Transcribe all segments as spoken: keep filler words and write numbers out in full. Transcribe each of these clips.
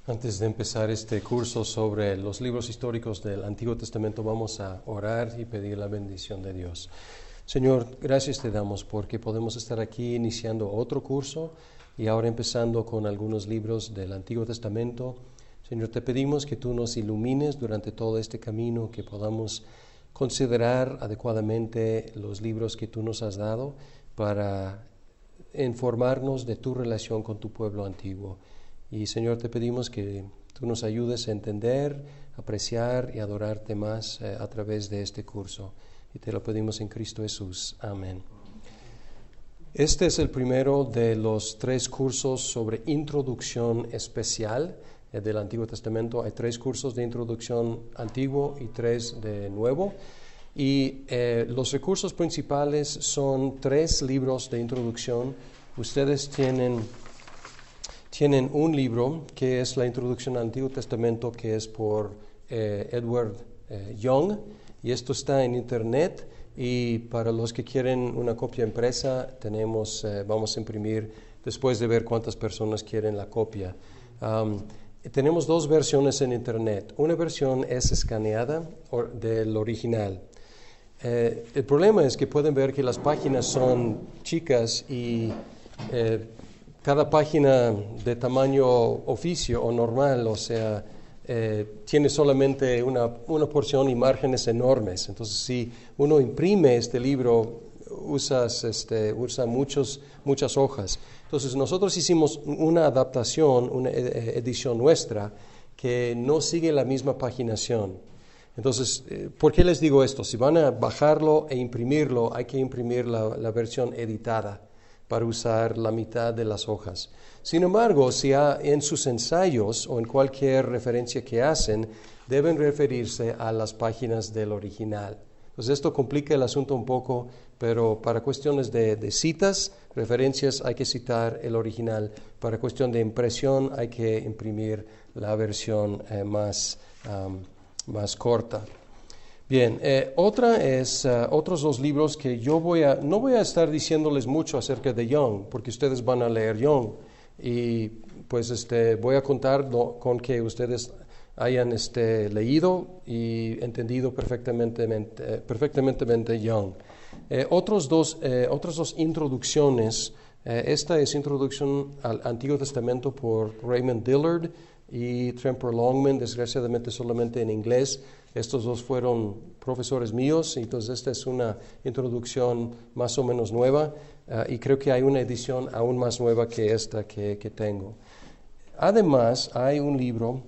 Antes de empezar este curso sobre los libros históricos del Antiguo Testamento, vamos a orar y pedir la bendición de Dios. Señor, gracias te damos porque podemos estar aquí iniciando otro curso y ahora empezando con algunos libros del Antiguo Testamento. Señor, te pedimos que tú nos ilumines durante todo este camino, que podamos considerar adecuadamente los libros que tú nos has dado para informarnos de tu relación con tu pueblo antiguo. Y Señor, te pedimos que tú nos ayudes a entender, apreciar y adorarte más eh, a través de este curso. Y te lo pedimos en Cristo Jesús. Amén. Este es el primero de los tres cursos sobre introducción especial eh, del Antiguo Testamento. Hay tres cursos de introducción antiguo y tres de nuevo. Y eh, los recursos principales son tres libros de introducción. Ustedes tienen... Tienen un libro que es la introducción al Antiguo Testamento, que es por eh, Edward eh, Young, y esto está en internet, y para los que quieren una copia impresa, tenemos, eh, vamos a imprimir después de ver cuántas personas quieren la copia. Um, tenemos dos versiones en internet. Una versión es escaneada or, del original. Eh, el problema es que pueden ver que las páginas son chicas y eh, cada página de tamaño oficio o normal, o sea, eh, tiene solamente una, una porción y márgenes enormes. Entonces, si uno imprime este libro, usas, este, usa muchos, muchas hojas. Entonces, nosotros hicimos una adaptación, una edición nuestra, que no sigue la misma paginación. Entonces, eh, ¿por qué les digo esto? Si van a bajarlo e imprimirlo, hay que imprimir la, la versión editada para usar la mitad de las hojas. Sin embargo, si ha, en sus ensayos o en cualquier referencia que hacen, deben referirse a las páginas del original. Entonces, esto complica el asunto un poco, pero para cuestiones de, de citas, referencias, hay que citar el original. Para cuestión de impresión, hay que imprimir la versión eh, más, um, más corta. Bien, eh, otra es, uh, otros dos libros que yo voy a, no voy a estar diciéndoles mucho acerca de Young, porque ustedes van a leer Young, y pues este, voy a contar no, con que ustedes hayan este, leído y entendido perfectamente, eh, perfectamente Young. Eh, otros dos, eh, otras dos introducciones, eh, esta es Introducción al Antiguo Testamento por Raymond Dillard y Tremper Longman, desgraciadamente solamente en inglés. Estos dos fueron profesores míos, entonces esta es una introducción más o menos nueva uh, y creo que hay una edición aún más nueva que esta que, que tengo. Además, hay un libro,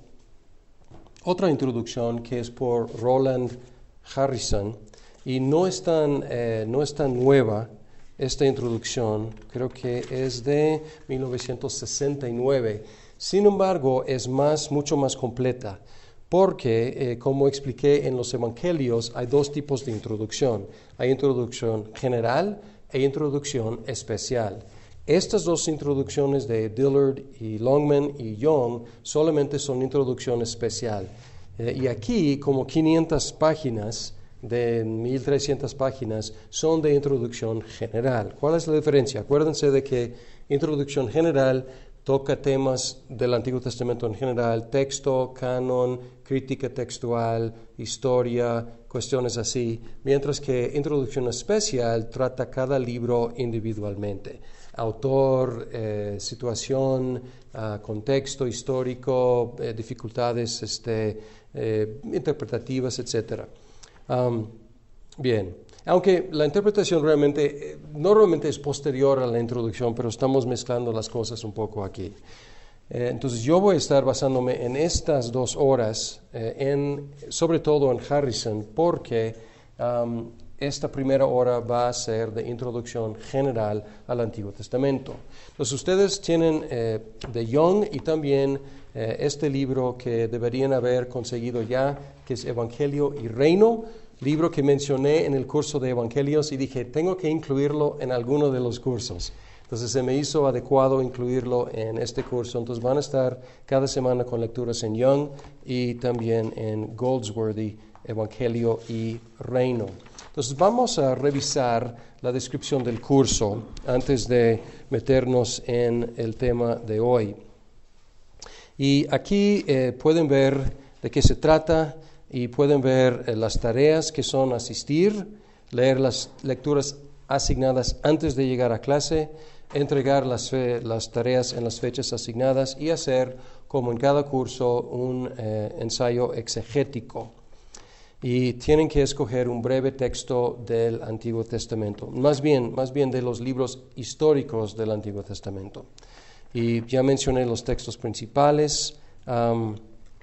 otra introducción que es por Roland Harrison, y no es tan, eh, no es tan nueva esta introducción, creo que es de mil novecientos sesenta y nueve. Sin embargo, es más, mucho más completa, porque, eh, como expliqué en los Evangelios, hay dos tipos de introducción. Hay introducción general e introducción especial. Estas dos introducciones de Dillard y Longman y Young solamente son introducción especial. Eh, y aquí, como quinientas páginas, de mil trescientas páginas, son de introducción general. ¿Cuál es la diferencia? Acuérdense de que introducción general toca temas del Antiguo Testamento en general, texto, canon, crítica textual, historia, cuestiones así, mientras que Introducción Especial trata cada libro individualmente. Autor, eh, situación, uh, contexto histórico, eh, dificultades este, eh, interpretativas, etcétera. Um, bien. Aunque la interpretación realmente, normalmente es posterior a la introducción, pero estamos mezclando las cosas un poco aquí. Eh, entonces yo voy a estar basándome en estas dos horas, eh, en, sobre todo en Harrison, porque um, esta primera hora va a ser de introducción general al Antiguo Testamento. Entonces ustedes tienen eh, de Young y también eh, este libro que deberían haber conseguido ya, que es Evangelio y Reino, libro que mencioné en el curso de Evangelios y dije, tengo que incluirlo en alguno de los cursos. Entonces se me hizo adecuado incluirlo en este curso. Entonces van a estar cada semana con lecturas en Young y también en Goldsworthy, Evangelio y Reino. Entonces vamos a revisar la descripción del curso antes de meternos en el tema de hoy. Y aquí eh, pueden ver de qué se trata y pueden ver eh, las tareas que son asistir, leer las lecturas asignadas antes de llegar a clase, entregar las, fe, las tareas en las fechas asignadas y hacer, como en cada curso, un eh, ensayo exegético. Y tienen que escoger un breve texto del Antiguo Testamento, más bien, más bien de los libros históricos del Antiguo Testamento. Y ya mencioné los textos principales. Um,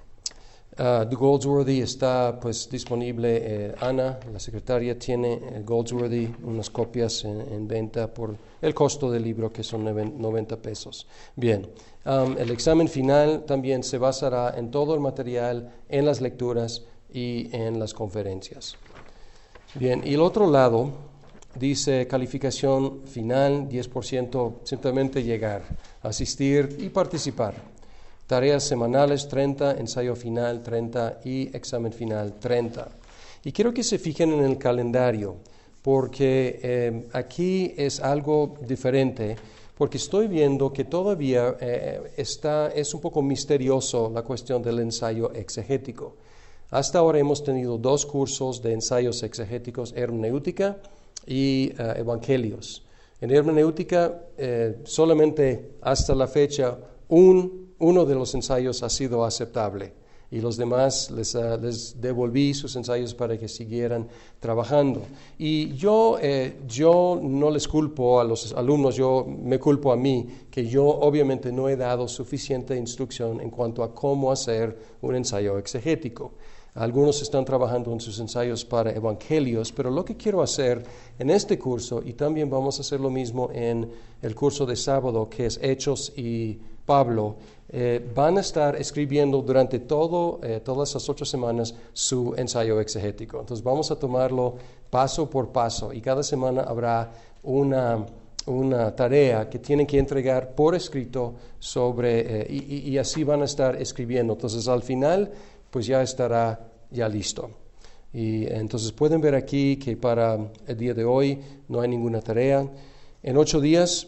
uh, The Goldsworthy está pues disponible. Eh, Ana, la secretaria, tiene el Goldsworthy, unas copias en, en venta por el costo del libro, que son noventa pesos. Bien, um, el examen final también se basará en todo el material, en las lecturas y en las conferencias. Bien, y el otro lado dice calificación final, diez por ciento, simplemente llegar, asistir y participar. Tareas semanales, treinta, ensayo final, treinta y examen final, treinta. Y quiero que se fijen en el calendario, porque eh, aquí es algo diferente, porque estoy viendo que todavía eh, está, es un poco misterioso la cuestión del ensayo exegético. Hasta ahora hemos tenido dos cursos de ensayos exegéticos, hermenéutica y uh, evangelios. En hermenéutica, eh, solamente hasta la fecha, un, uno de los ensayos ha sido aceptable y los demás les, uh, les devolví sus ensayos para que siguieran trabajando. Y yo, eh, yo no les culpo a los alumnos, yo me culpo a mí, que yo obviamente no he dado suficiente instrucción en cuanto a cómo hacer un ensayo exegético. Algunos están trabajando en sus ensayos para evangelios, pero lo que quiero hacer en este curso, y también vamos a hacer lo mismo en el curso de sábado, que es Hechos y Pablo, eh, van a estar escribiendo durante todo, eh, todas las ocho semanas su ensayo exegético. Entonces vamos a tomarlo paso por paso y cada semana habrá una, una tarea que tienen que entregar por escrito sobre, eh, y, y así van a estar escribiendo. Entonces al final pues ya estará ya listo. Y entonces pueden ver aquí que para el día de hoy no hay ninguna tarea. En ocho días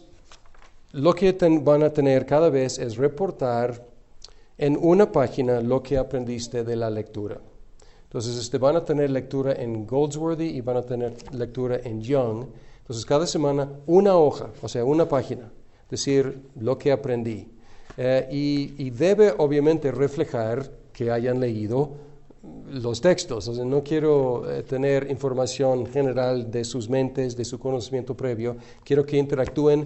lo que ten, van a tener cada vez es reportar en una página lo que aprendiste de la lectura. Entonces este, van a tener lectura en Goldsworthy y van a tener lectura en Young. Entonces cada semana una hoja, o sea, una página, decir lo que aprendí. Eh, y, y debe obviamente reflejar que hayan leído los textos. O sea, no quiero eh, tener información general de sus mentes, de su conocimiento previo. Quiero que interactúen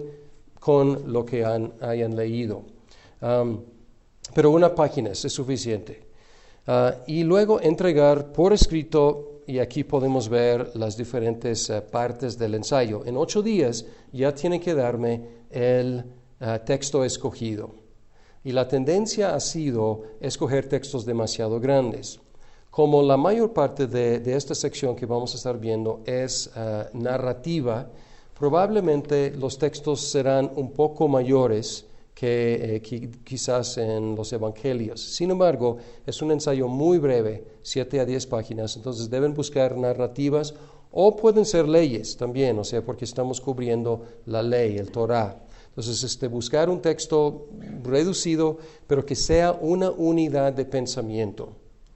con lo que han, hayan leído. Um, pero una página es suficiente. Uh, y luego entregar por escrito, y aquí podemos ver las diferentes uh, partes del ensayo. En ocho días ya tienen que darme el uh, texto escogido. Y la tendencia ha sido escoger textos demasiado grandes. Como la mayor parte de, de esta sección que vamos a estar viendo es uh, narrativa, probablemente los textos serán un poco mayores que, eh, que quizás en los evangelios. Sin embargo, es un ensayo muy breve, siete a diez páginas, entonces deben buscar narrativas o pueden ser leyes también, o sea, porque estamos cubriendo la ley, el Torah. Entonces, este, buscar un texto reducido, pero que sea una unidad de pensamiento.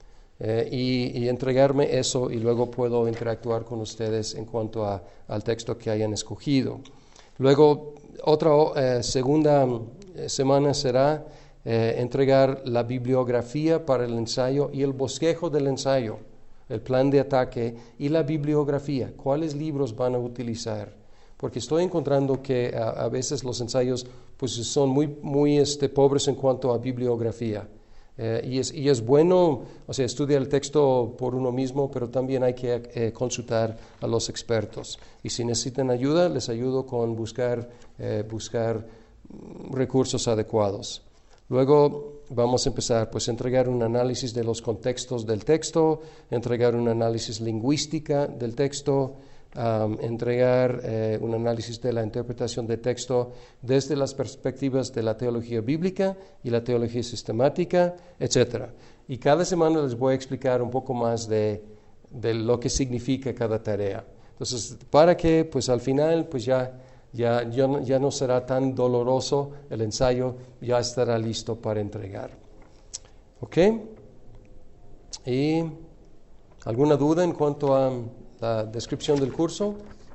Eh, y, y entregarme eso y luego puedo interactuar con ustedes en cuanto a, al texto que hayan escogido. Luego, otra eh, segunda eh, semana será eh, entregar la bibliografía para el ensayo y el bosquejo del ensayo, el plan de ataque y la bibliografía. ¿Cuáles libros van a utilizar? Porque estoy encontrando que a, a veces los ensayos pues, son muy, muy este, pobres en cuanto a bibliografía. Eh, y, es, y es bueno, o sea, estudiar el texto por uno mismo, pero también hay que eh, consultar a los expertos. Y si necesitan ayuda, les ayudo con buscar, eh, buscar recursos adecuados. Luego vamos a empezar, pues, a entregar un análisis de los contextos del texto, entregar un análisis lingüística del texto, Um, entregar eh, un análisis de la interpretación del texto desde las perspectivas de la teología bíblica y la teología sistemática, etcétera. Y cada semana les voy a explicar un poco más de, de lo que significa cada tarea. Entonces, para que pues al final pues ya, ya, ya, ya no será tan doloroso el ensayo, ya estará listo para entregar. ¿Ok? ¿Y alguna duda en cuanto a la descripción del curso?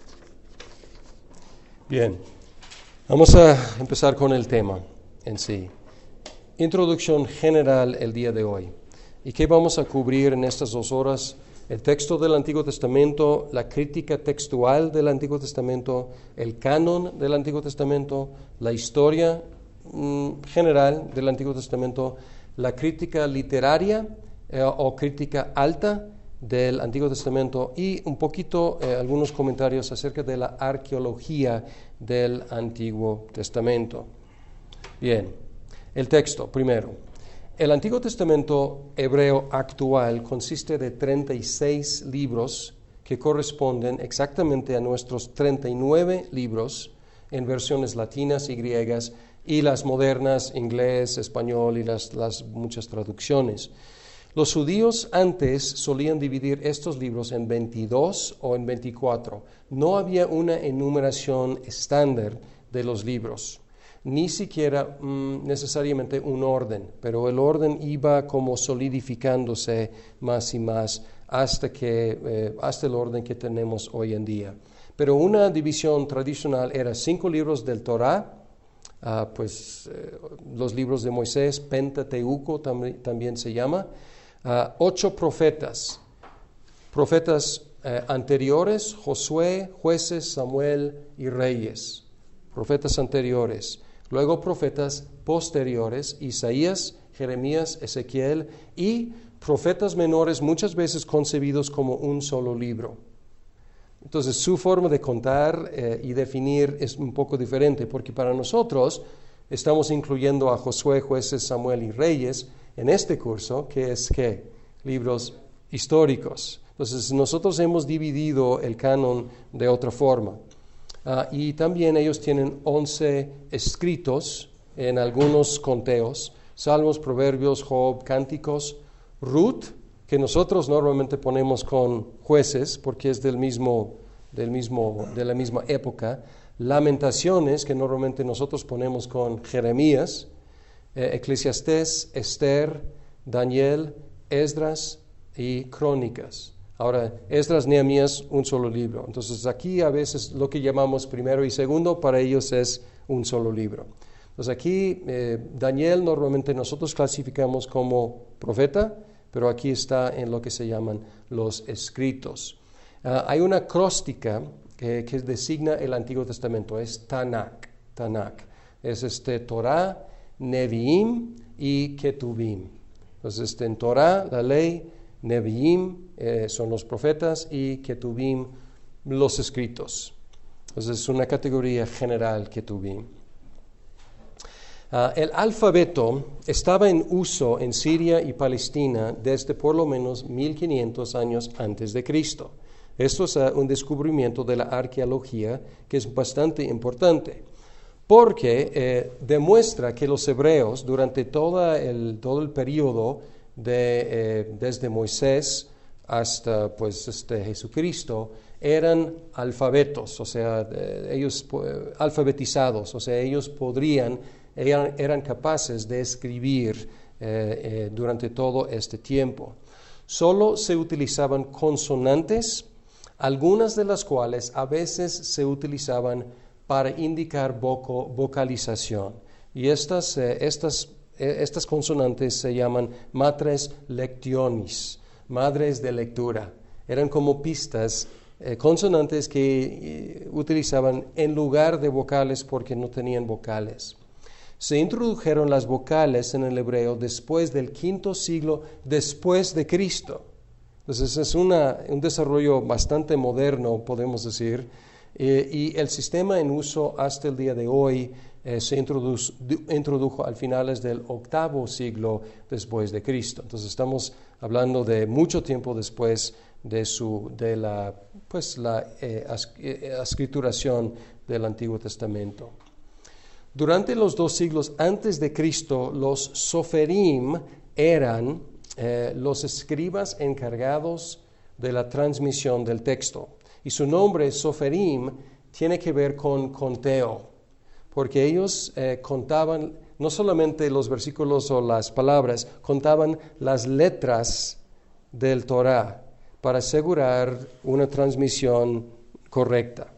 Bien, vamos a empezar con el tema en sí. Introducción general el día de hoy. ¿Y qué vamos a cubrir en estas dos horas? El texto del Antiguo Testamento, la crítica textual del Antiguo Testamento, el canon del Antiguo Testamento, la historia mmm, general del Antiguo Testamento, la crítica literaria eh, o crítica alta del Antiguo Testamento y un poquito eh, algunos comentarios acerca de la arqueología del Antiguo Testamento. Bien, el texto primero. El Antiguo Testamento hebreo actual consiste de treinta y seis libros que corresponden exactamente a nuestros treinta y nueve libros en versiones latinas y griegas y las modernas, inglés, español y las, las muchas traducciones. Los judíos antes solían dividir estos libros en veintidós o en veinticuatro. No había una enumeración estándar de los libros, ni siquiera mm, necesariamente un orden, pero el orden iba como solidificándose más y más hasta, que, eh, hasta el orden que tenemos hoy en día. Pero una división tradicional era cinco libros del Torá, uh, pues eh, los libros de Moisés, Pentateuco tam- también se llama, uh, ocho profetas, profetas eh, anteriores, Josué, Jueces, Samuel y Reyes, profetas anteriores. Luego profetas posteriores, Isaías, Jeremías, Ezequiel y profetas menores muchas veces concebidos como un solo libro. Entonces su forma de contar eh, y definir es un poco diferente porque para nosotros estamos incluyendo a Josué, Jueces, Samuel y Reyes en este curso que es ¿qué? Libros históricos. Entonces nosotros hemos dividido el canon de otra forma. Uh, y también ellos tienen once escritos en algunos conteos, Salmos, Proverbios, Job, Cánticos, Ruth, que nosotros normalmente ponemos con Jueces porque es del mismo, del mismo, de la misma época, Lamentaciones, que normalmente nosotros ponemos con Jeremías, eh, Eclesiastés, Esther, Daniel, Esdras y Crónicas. Ahora, Esdras, Nehemías, un solo libro. Entonces, aquí a veces lo que llamamos primero y segundo, para ellos es un solo libro. Entonces, aquí eh, Daniel normalmente nosotros clasificamos como profeta, pero aquí está en lo que se llaman los escritos. Uh, hay una acróstica que, que designa el Antiguo Testamento, es Tanakh. Tanakh. Es este Torah, Neviim y Ketuvim. Entonces, este, en Torah, la ley, Neviim eh, son los profetas y Ketuvim los escritos. Entonces es una categoría general Ketuvim. Uh, el alfabeto estaba en uso en Siria y Palestina desde por lo menos mil quinientos años antes de Cristo. Esto es uh, un descubrimiento de la arqueología que es bastante importante porque eh, demuestra que los hebreos durante todo el, todo el periodo De, eh, desde Moisés hasta pues este Jesucristo eran alfabetos, o sea, eh, ellos eh, alfabetizados, o sea, ellos podrían, eran, eran capaces de escribir eh, eh, durante todo este tiempo. Solo se utilizaban consonantes, algunas de las cuales a veces se utilizaban para indicar voco, vocalización, y estas, eh, estas Estas consonantes se llaman matres lectionis, madres de lectura. Eran como pistas, eh, consonantes que eh, utilizaban en lugar de vocales porque no tenían vocales. Se introdujeron las vocales en el hebreo después del quinto siglo después de Cristo. Entonces es una, un desarrollo bastante moderno, podemos decir, eh, y el sistema en uso hasta el día de hoy Eh, se introdujo, introdujo al finales del octavo siglo después de Cristo. Entonces estamos hablando de mucho tiempo después de, su, de la, pues, la eh, as, eh, escrituración del Antiguo Testamento. Durante los dos siglos antes de Cristo, los soferim eran eh, los escribas encargados de la transmisión del texto. Y su nombre, soferim, tiene que ver con conteo, porque ellos eh, contaban no solamente los versículos o las palabras, contaban las letras del Torah para asegurar una transmisión correcta.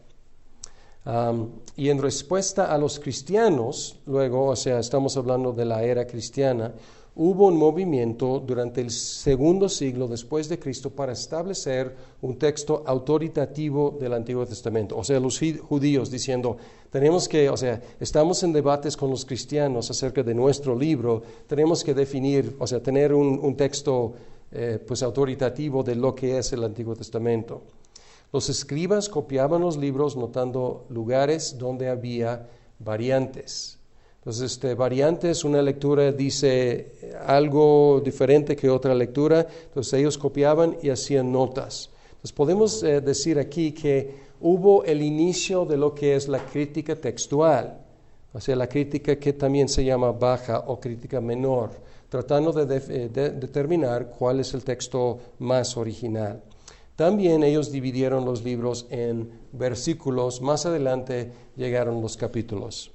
Um, y en respuesta a los cristianos, luego, o sea, estamos hablando de la era cristiana, hubo un movimiento durante el segundo siglo después de Cristo para establecer un texto autoritativo del Antiguo Testamento. O sea, los judíos diciendo, tenemos que, o sea, estamos en debates con los cristianos acerca de nuestro libro, tenemos que definir, o sea, tener un, un texto eh, pues autoritativo de lo que es el Antiguo Testamento. Los escribas copiaban los libros notando lugares donde había variantes. Entonces, este, variantes, una lectura dice algo diferente que otra lectura, entonces ellos copiaban y hacían notas. Entonces, podemos eh, decir aquí que hubo el inicio de lo que es la crítica textual, o sea, la crítica que también se llama baja o crítica menor, tratando de, de, de determinar cuál es el texto más original. También ellos dividieron los libros en versículos, más adelante llegaron los capítulos.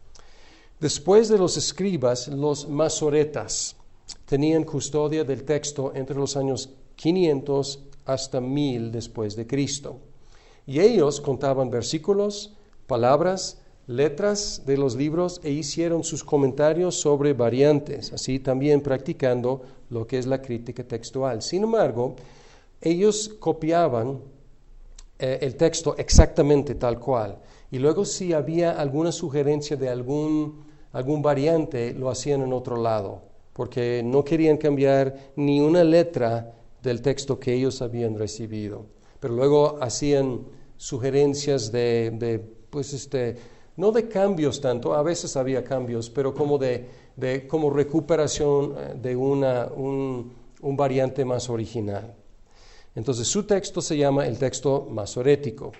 Después de los escribas, los masoretas tenían custodia del texto entre los años quinientos hasta mil después de Cristo. Y ellos contaban versículos, palabras, letras de los libros e hicieron sus comentarios sobre variantes, así también practicando lo que es la crítica textual. Sin embargo, ellos copiaban eh, el texto exactamente tal cual. Y luego si había alguna sugerencia de algún algún variante, lo hacían en otro lado, porque no querían cambiar ni una letra del texto que ellos habían recibido. Pero luego hacían sugerencias de, de pues este, no de cambios tanto, a veces había cambios, pero como de, de como recuperación de una, un, un variante más original. Entonces su texto se llama el texto masorético.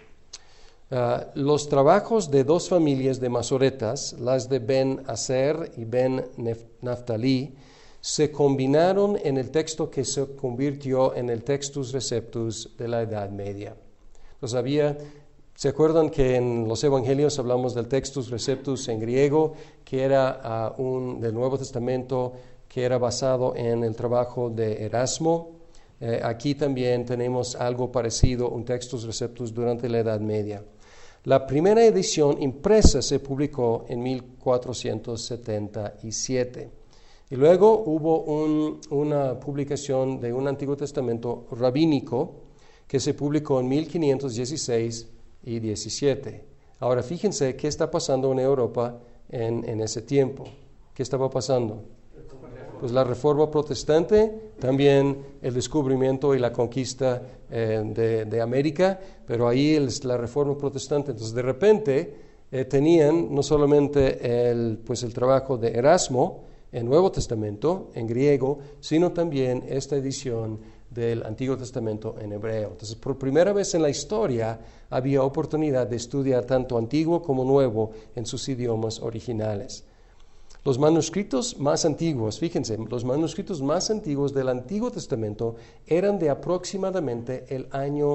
Uh, los trabajos de dos familias de masoretas, las de Ben Aser y Ben Naphtali, se combinaron en el texto que se convirtió en el Textus Receptus de la Edad Media. Entonces había, ¿se acuerdan que en los Evangelios hablamos del Textus Receptus en griego, que era uh, un del Nuevo Testamento, que era basado en el trabajo de Erasmo? Eh, aquí también tenemos algo parecido, un Textus Receptus durante la Edad Media. La primera edición impresa se publicó en mil cuatrocientos setenta y siete. Y luego hubo un, una publicación de un Antiguo Testamento rabínico que se publicó en mil quinientos dieciséis y diecisiete. Ahora fíjense qué está pasando en Europa en, en ese tiempo. ¿Qué estaba pasando? Pues la Reforma Protestante, también el descubrimiento y la conquista eh, de, de América, pero ahí es la Reforma Protestante. Entonces, de repente, eh, tenían no solamente el, pues el trabajo de Erasmo en Nuevo Testamento, en griego, sino también esta edición del Antiguo Testamento en hebreo. Entonces, por primera vez en la historia, había oportunidad de estudiar tanto Antiguo como Nuevo en sus idiomas originales. Los manuscritos más antiguos, fíjense, los manuscritos más antiguos del Antiguo Testamento eran de aproximadamente el año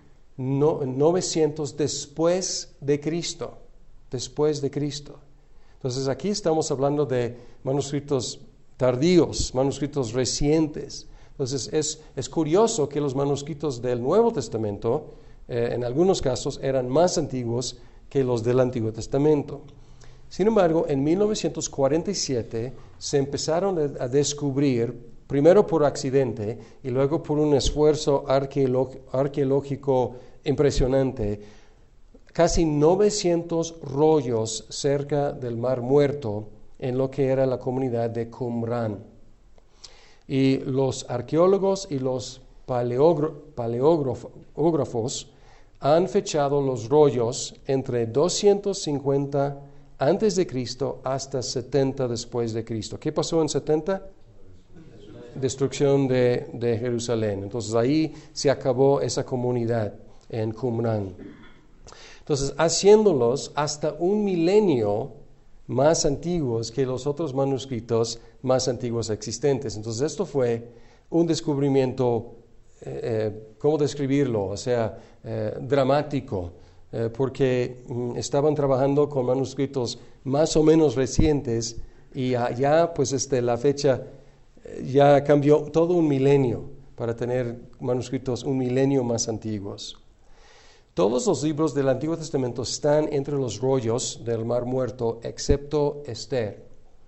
novecientos después de Cristo, después de Cristo. Entonces aquí estamos hablando de manuscritos tardíos, manuscritos recientes. Entonces es, es curioso que los manuscritos del Nuevo Testamento, eh, en algunos casos, eran más antiguos que los del Antiguo Testamento. Sin embargo, en mil novecientos cuarenta y siete se empezaron a descubrir, primero por accidente y luego por un esfuerzo arqueológico impresionante, casi novecientos rollos cerca del Mar Muerto en lo que era la comunidad de Qumran. Y los arqueólogos y los paleógrafos han fechado los rollos entre doscientos cincuenta antes de Cristo hasta setenta después de Cristo. ¿Qué pasó en setenta? Destrucción de, de Jerusalén. Entonces ahí se acabó esa comunidad en Qumran. Entonces, haciéndolos hasta un milenio más antiguos que los otros manuscritos más antiguos existentes. Entonces esto fue un descubrimiento, eh, ¿cómo describirlo? O sea, eh, dramático. Eh, porque mm, estaban trabajando con manuscritos más o menos recientes y ya pues este, la fecha ya cambió todo un milenio para tener manuscritos un milenio más antiguos. Todos los libros del Antiguo Testamento están entre los rollos del Mar Muerto, excepto Esther.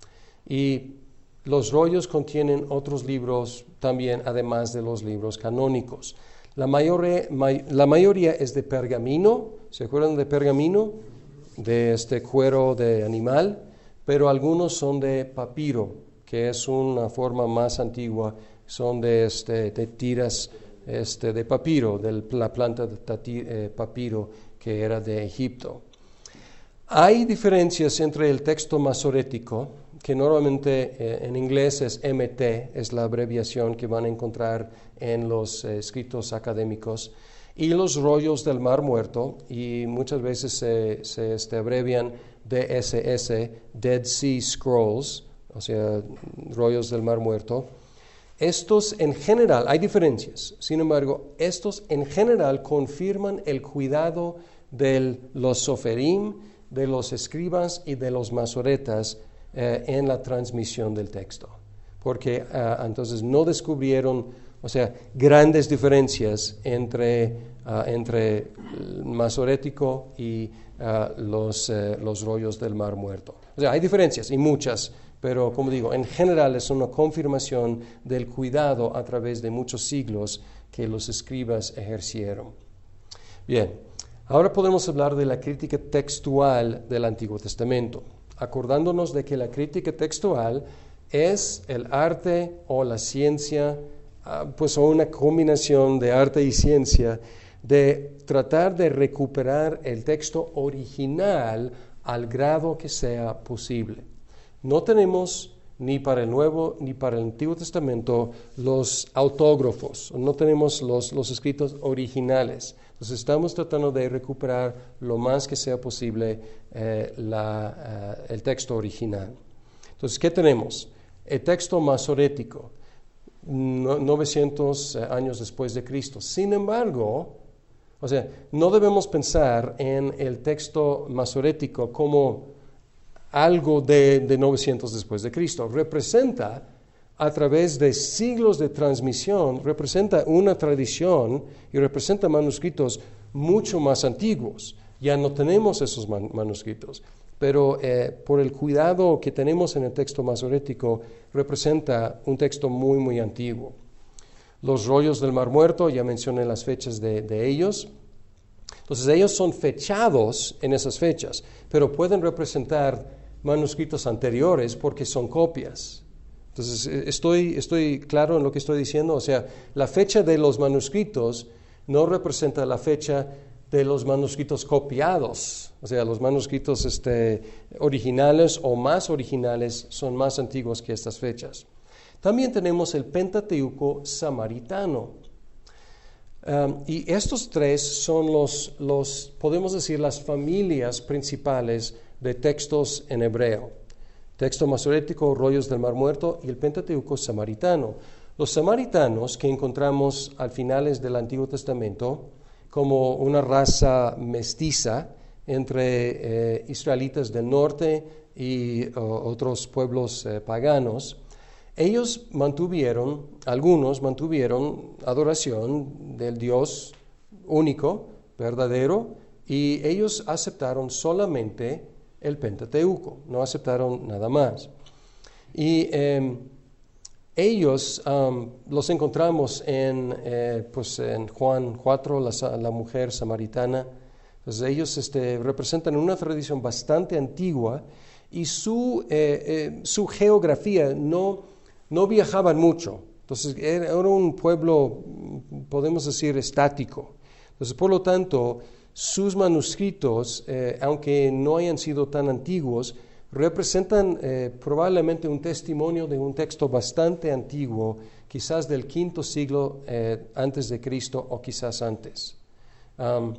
Y los rollos contienen otros libros también, además de los libros canónicos. La mayoría, may, la mayoría es de pergamino, ¿se acuerdan de pergamino? De este cuero de animal, pero algunos son de papiro, que es una forma más antigua, son de, este, de tiras este, de papiro, de la planta de tati, eh, papiro que era de Egipto. Hay diferencias entre el texto masorético, que normalmente eh, en inglés es M T, es la abreviación que van a encontrar en los eh, escritos académicos, y los rollos del Mar Muerto, y muchas veces se, se este, abrevian D S S, Dead Sea Scrolls, o sea, rollos del Mar Muerto. Estos en general, hay diferencias, sin embargo, estos en general confirman el cuidado de los soferim, de los escribas y de los masoretas eh, en la transmisión del texto, porque uh, entonces no descubrieron, o sea, grandes diferencias entre, uh, entre el masorético y uh, los, uh, los rollos del Mar Muerto. O sea, hay diferencias y muchas, pero como digo, en general es una confirmación del cuidado a través de muchos siglos que los escribas ejercieron. Bien, ahora podemos hablar de la crítica textual del Antiguo Testamento, acordándonos de que la crítica textual es el arte o la ciencia, pues o una combinación de arte y ciencia, de tratar de recuperar el texto original al grado que sea posible. No tenemos ni para el Nuevo ni para el Antiguo Testamento los autógrafos, no tenemos los, los escritos originales. Entonces estamos tratando de recuperar lo más que sea posible eh, la, uh, el texto original. Entonces, ¿qué tenemos? El texto masorético, no, novecientos años después de Cristo. Sin embargo, o sea, no debemos pensar en el texto masorético como algo de, de novecientos después de Cristo. Representa, a través de siglos de transmisión, representa una tradición y representa manuscritos mucho más antiguos. Ya no tenemos esos man, manuscritos, pero eh, por el cuidado que tenemos en el texto masorético, representa un texto muy, muy antiguo. Los rollos del Mar Muerto, ya mencioné las fechas de, de ellos. Entonces, ellos son fechados en esas fechas, pero pueden representar manuscritos anteriores porque son copias. Entonces, estoy, estoy claro en lo que estoy diciendo. O sea, la fecha de los manuscritos no representa la fecha de los manuscritos copiados. O sea, los manuscritos este, originales o más originales son más antiguos que estas fechas. También tenemos el Pentateuco samaritano. Um, y estos tres son los, los, podemos decir, las familias principales de textos en hebreo. Texto masorético, rollos del Mar Muerto y el Pentateuco samaritano. Los samaritanos que encontramos al finales del Antiguo Testamento como una raza mestiza entre eh, israelitas del norte y uh, otros pueblos eh, paganos, ellos mantuvieron, algunos mantuvieron adoración del Dios único, verdadero, y ellos aceptaron solamente el Pentateuco, no aceptaron nada más. Y eh, ellos um, los encontramos en, eh, pues en Juan cuatro, la, la mujer samaritana. Entonces ellos este, representan una tradición bastante antigua y su, eh, eh, su geografía no, no viajaban mucho. Entonces era, era un pueblo, podemos decir, estático. Entonces, por lo tanto, sus manuscritos, eh, aunque no hayan sido tan antiguos, representan eh, probablemente un testimonio de un texto bastante antiguo, quizás del quinto siglo eh, antes de Cristo o quizás antes. Um,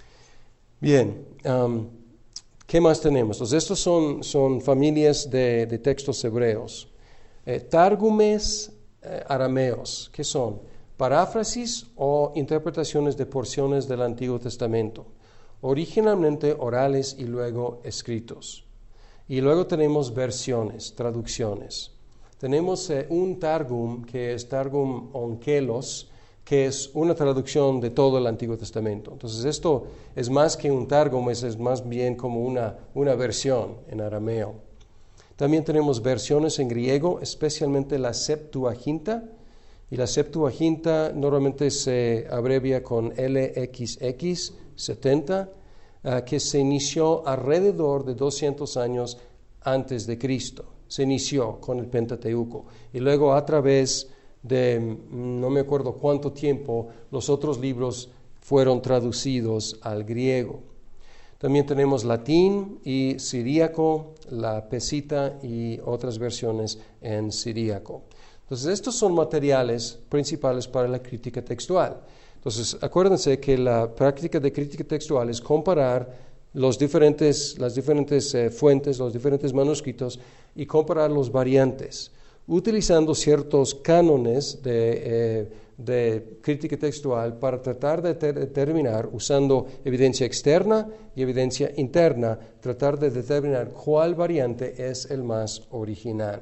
bien, um, ¿qué más tenemos? Entonces, estos son, son familias de, de textos hebreos. Eh, Targumes eh, arameos, ¿qué son? Paráfrasis o interpretaciones de porciones del Antiguo Testamento, originalmente orales y luego escritos. Y luego tenemos versiones, traducciones. Tenemos eh, un Targum, que es Targum Onkelos, que es una traducción de todo el Antiguo Testamento. Entonces esto es más que un Targum, es, es más bien como una, una versión en arameo. También tenemos versiones en griego, especialmente la Septuaginta, y la Septuaginta normalmente se abrevia con L X X setenta, uh, que se inició alrededor de doscientos años antes de Cristo. Se inició con el Pentateuco y luego a través de no me acuerdo cuánto tiempo los otros libros fueron traducidos al griego. También tenemos latín y siríaco, la pesita y otras versiones en siríaco. Entonces, estos son materiales principales para la crítica textual. Entonces, acuérdense que la práctica de crítica textual es comparar los diferentes, las diferentes eh, fuentes, los diferentes manuscritos y comparar los variantes, utilizando ciertos cánones de, eh, de crítica textual para tratar de ter- determinar, usando evidencia externa y evidencia interna, tratar de determinar cuál variante es el más original.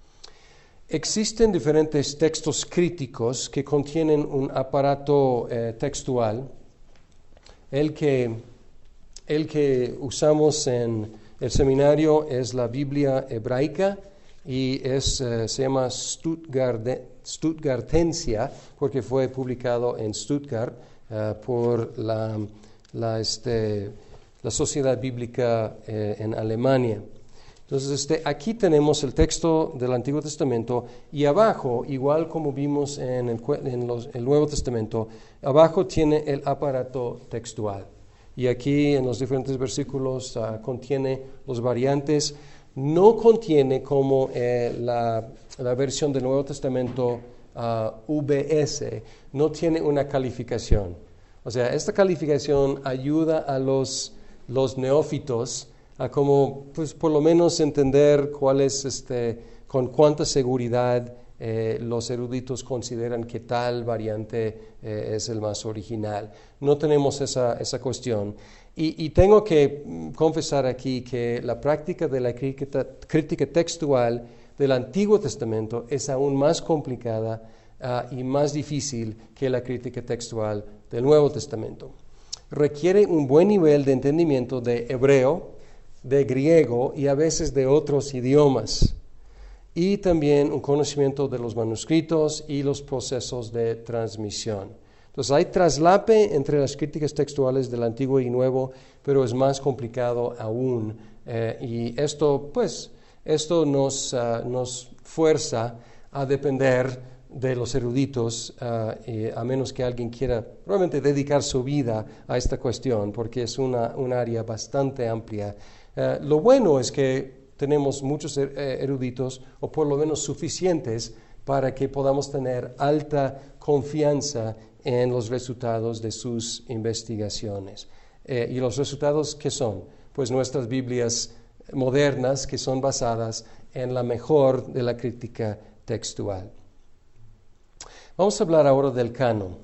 Existen diferentes textos críticos que contienen un aparato eh, textual. El que, el que usamos en el seminario es la Biblia hebraica y es, eh, se llama Stuttgart, Stuttgartensia porque fue publicado en Stuttgart uh, por la, la, este, la Sociedad Bíblica eh, en Alemania. Entonces, este, aquí tenemos el texto del Antiguo Testamento y abajo, igual como vimos en el, en los, el Nuevo Testamento, abajo tiene el aparato textual. Y aquí en los diferentes versículos uh, contiene los variantes. No contiene como eh, la, la versión del Nuevo Testamento uh, V S, no tiene una calificación. O sea, esta calificación ayuda a los, los neófitos a como, pues, por lo menos entender cuál es, este, con cuánta seguridad eh, los eruditos consideran que tal variante eh, es el más original. No tenemos esa, esa cuestión. Y, y tengo que confesar aquí que la práctica de la crítica, crítica textual del Antiguo Testamento es aún más complicada uh, y más difícil que la crítica textual del Nuevo Testamento. Requiere un buen nivel de entendimiento de hebreo, de griego y a veces de otros idiomas, y también un conocimiento de los manuscritos y los procesos de transmisión. Entonces hay traslape entre las críticas textuales del Antiguo y Nuevo, pero es más complicado aún, eh, y esto, pues, esto nos, uh, nos fuerza a depender de los eruditos, uh, y a menos que alguien quiera realmente dedicar su vida a esta cuestión, porque es una, un área bastante amplia. Uh, lo bueno es que tenemos muchos er- eruditos, o por lo menos suficientes, para que podamos tener alta confianza en los resultados de sus investigaciones. Eh, ¿Y los resultados qué son? Pues nuestras Biblias modernas, que son basadas en la mejor de la crítica textual. Vamos a hablar ahora del canon.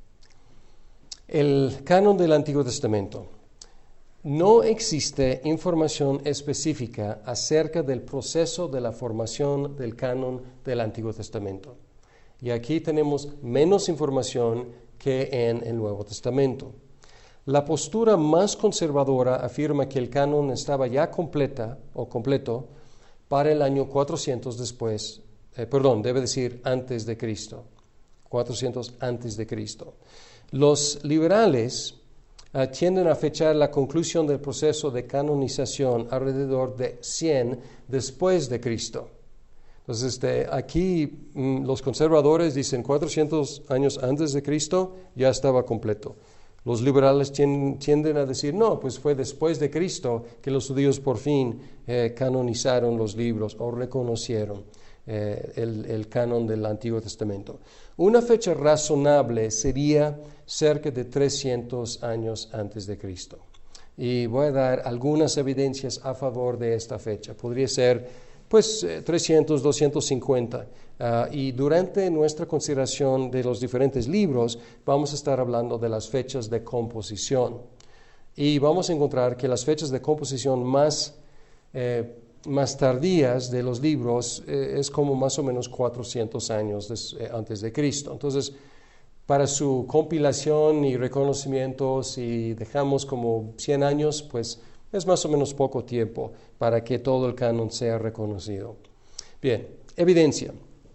El canon del Antiguo Testamento. No existe información específica acerca del proceso de la formación del canon del Antiguo Testamento. Y aquí tenemos menos información que en el Nuevo Testamento. La postura más conservadora afirma que el canon estaba ya completa o completo para el año cuatrocientos después, eh, perdón, debe decir antes de Cristo, cuatrocientos antes de Cristo. Los liberales uh, tienden a fechar la conclusión del proceso de canonización alrededor de cien después de Cristo. Entonces, este, aquí mm, los conservadores dicen cuatrocientos años antes de Cristo ya estaba completo. Los liberales tienden, tienden a decir, no, pues fue después de Cristo que los judíos por fin eh, canonizaron los libros o reconocieron eh, el, el canon del Antiguo Testamento. Una fecha razonable sería cerca de trescientos años antes de Cristo. Y voy a dar algunas evidencias a favor de esta fecha. Podría ser pues trescientos, doscientos cincuenta. Uh, y durante nuestra consideración de los diferentes libros vamos a estar hablando de las fechas de composición. Y vamos a encontrar que las fechas de composición más, eh, más tardías de los libros eh, es como más o menos cuatrocientos años des, eh, antes de Cristo. Entonces, para su compilación y reconocimiento, si dejamos como cien años, pues es más o menos poco tiempo para que todo el canon sea reconocido. Bien, evidencia.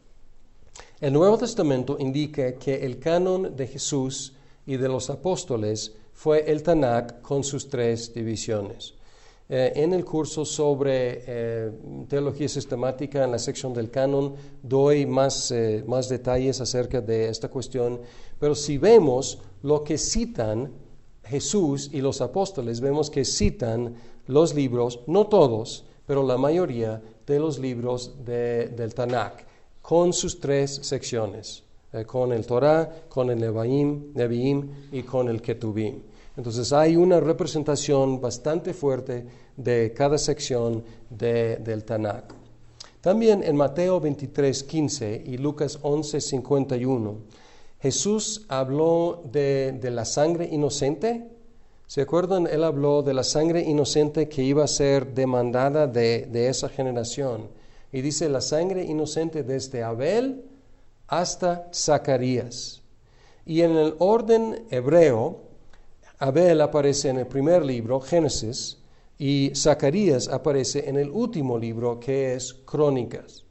El Nuevo Testamento indica que el canon de Jesús y de los apóstoles fue el Tanakh con sus tres divisiones. Eh, en el curso sobre eh, teología sistemática, en la sección del canon, doy más, eh, más detalles acerca de esta cuestión, pero si vemos lo que citan Jesús y los apóstoles, vemos que citan los libros, no todos, pero la mayoría de los libros de, del Tanakh, con sus tres secciones, eh, con el Torah, con el Nevi'im, Nevi'im y con el Ketubim. Entonces hay una representación bastante fuerte de cada sección de, del Tanakh. También en Mateo veintitrés, quince y Lucas once, cincuenta y uno, Jesús habló de, de la sangre inocente. ¿Se acuerdan? Él habló de la sangre inocente que iba a ser demandada de, de esa generación. Y dice la sangre inocente desde Abel hasta Zacarías. Y en el orden hebreo, Abel aparece en el primer libro, Génesis, y Zacarías aparece en el último libro, que es Crónicas.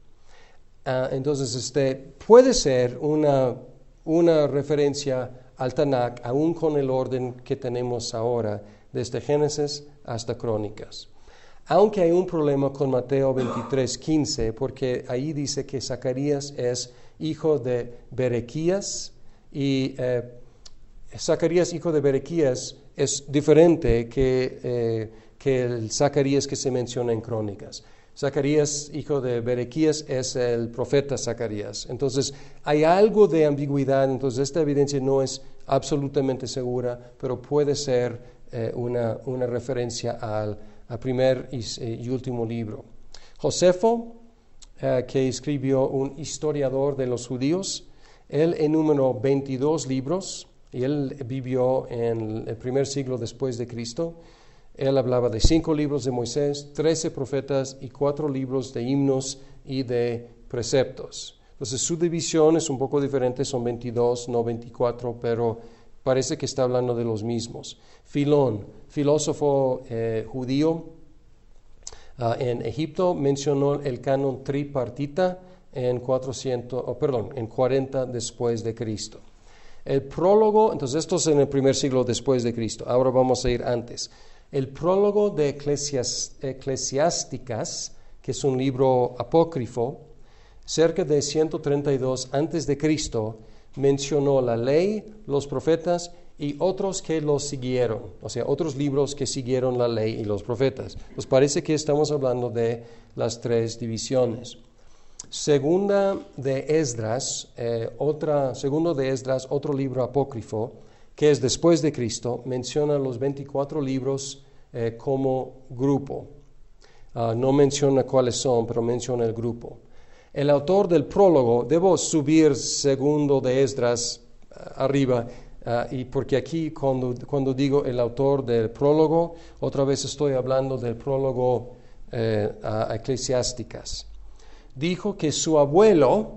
Uh, entonces, este puede ser una, una referencia al Tanakh, aún con el orden que tenemos ahora, desde Génesis hasta Crónicas. Aunque hay un problema con Mateo veintitrés, quince, porque ahí dice que Zacarías es hijo de Berequías, y eh, Zacarías, hijo de Berequías, es diferente que, eh, que el Zacarías que se menciona en Crónicas. Zacarías, hijo de Berequías, es el profeta Zacarías. Entonces, hay algo de ambigüedad, entonces esta evidencia no es absolutamente segura, pero puede ser eh, una, una referencia al, al primer y, y último libro. Josefo, eh, que escribió un historiador de los judíos, él enumeró veintidós libros, y él vivió en el primer siglo después de Cristo. Él hablaba de cinco libros de Moisés, trece profetas y cuatro libros de himnos y de preceptos. Entonces su división es un poco diferente, son veintidós, no veinticuatro, pero parece que está hablando de los mismos. Filón, filósofo eh, judío uh, en Egipto, mencionó el canon tripartita en cuatrocientos, oh, perdón, en cuarenta después de Cristo. El prólogo, entonces esto es en el primer siglo después de Cristo, ahora vamos a ir antes. El prólogo de Eclesias, Eclesiásticas, que es un libro apócrifo, cerca de ciento treinta y dos antes de Cristo, mencionó la ley, los profetas y otros que los siguieron, o sea, otros libros que siguieron la ley y los profetas. Pues parece que estamos hablando de las tres divisiones. Segunda de Esdras, eh, otra, segundo de Esdras, otro libro apócrifo, que es después de Cristo, menciona los veinticuatro libros eh, como grupo. Uh, no menciona cuáles son, pero menciona el grupo. El autor del prólogo, debo subir segundo de Esdras uh, arriba, uh, y porque aquí cuando, cuando digo el autor del prólogo, otra vez estoy hablando del prólogo eh, a Eclesiásticas. Dijo que su abuelo,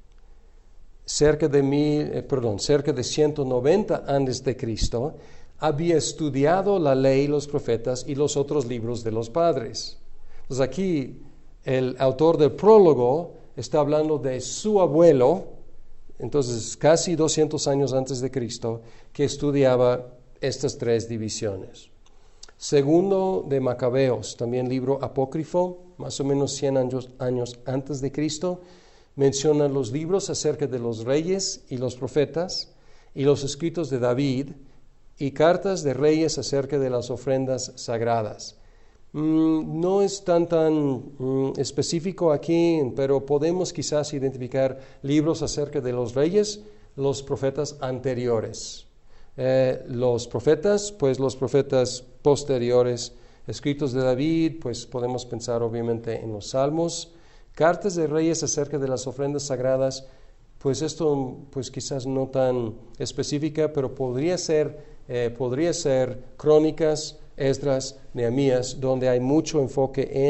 cerca de mil, eh, perdón, cerca de ciento noventa antes de Cristo, había estudiado la ley, los profetas y los otros libros de los padres. Entonces aquí el autor del prólogo está hablando de su abuelo, entonces casi doscientos años antes de Cristo, que estudiaba estas tres divisiones. Segundo de Macabeos, también libro apócrifo, más o menos cien años, años antes de Cristo, menciona los libros acerca de los reyes y los profetas y los escritos de David y cartas de reyes acerca de las ofrendas sagradas. Mm, no es tan, tan mm, específico aquí, pero podemos quizás identificar libros acerca de los reyes, los profetas anteriores. Eh, los profetas, pues los profetas posteriores, escritos de David, pues podemos pensar obviamente en los salmos, cartas de reyes acerca de las ofrendas sagradas, pues esto pues quizás no tan específica, pero podría ser, eh, podría ser Crónicas, Esdras, Nehemías, donde hay mucho enfoque en